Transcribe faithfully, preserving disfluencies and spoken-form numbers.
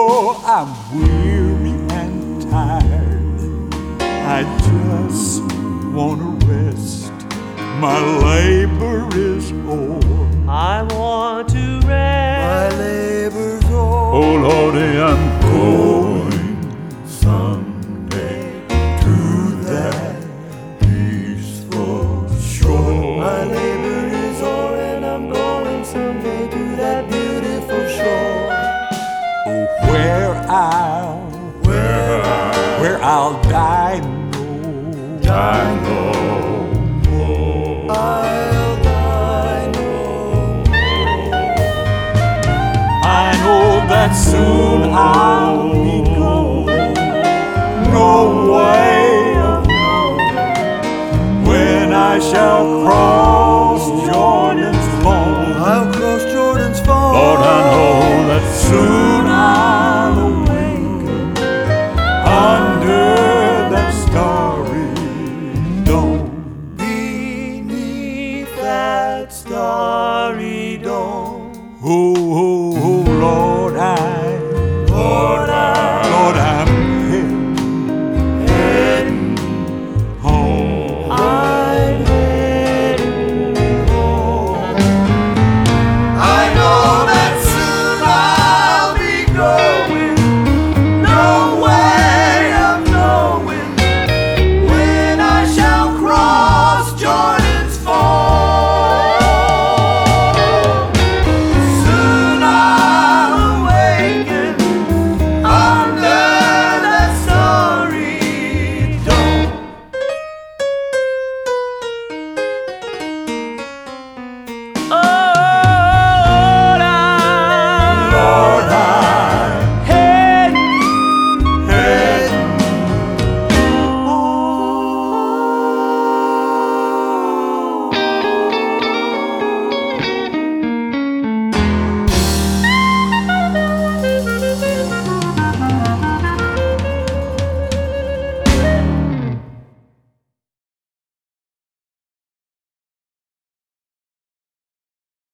Oh, I'm weary and tired. I just wanna rest. My labor is o'er. I want to My rest. labor's o'er. Oh Lordy, I'm going someday to that peaceful shore. My labor is o'er and I'm going someday to that beautiful shore. Oh, where I'll, Where I where I'll die no, die no more. I'll die no more. I know that soon I'll